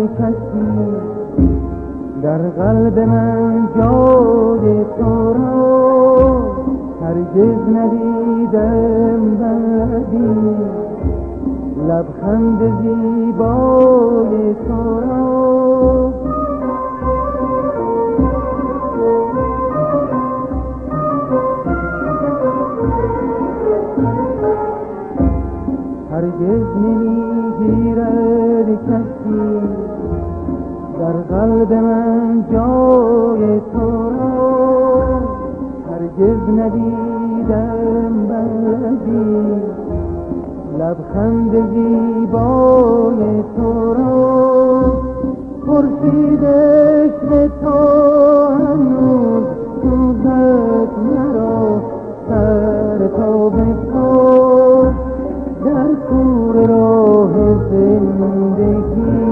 کسی در قلب من جای تو را هرگز ندیدم بلدی لبخند زیبای تو را هرگز نمیگیرد کسی در قلب من جای تو را هرگز ندیدم بلدی لبخند زیبای تو را خورشید عشق تو هنوز سوزد مرا سر تا به پا در کور راه زندگی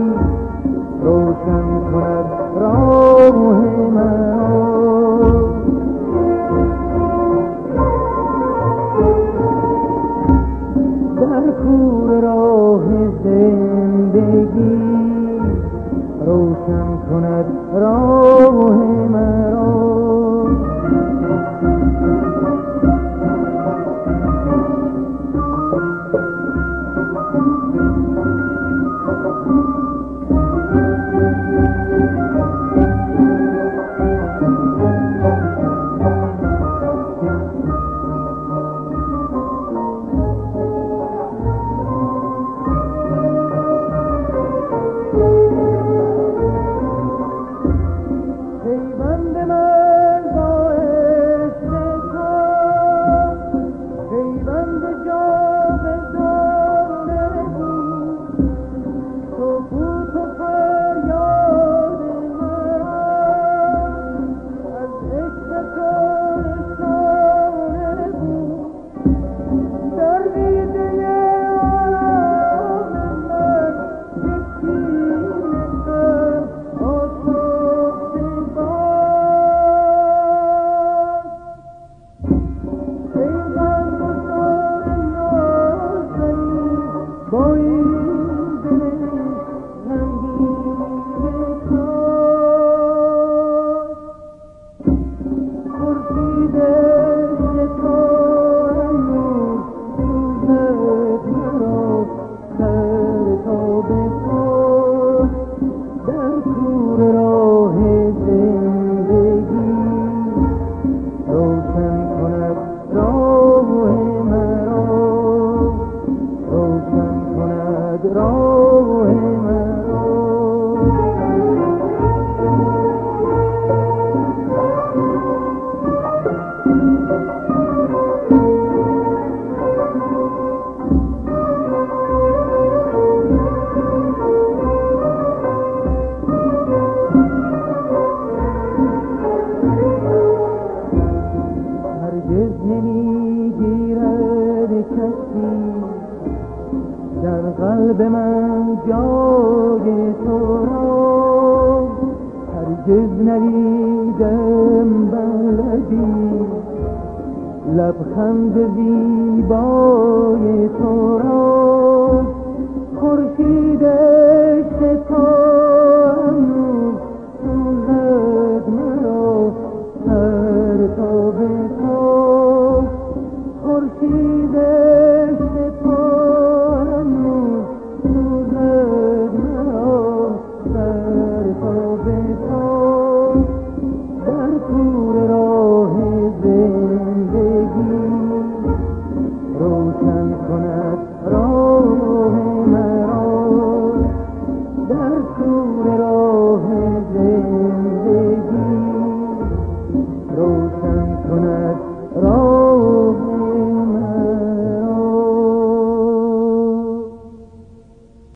روشن کند راه مرا در کور راه زندگی روشن کند راه مرا در قلب من جای تو را هرگز ندیدم بلدی لبخند زیبای تو را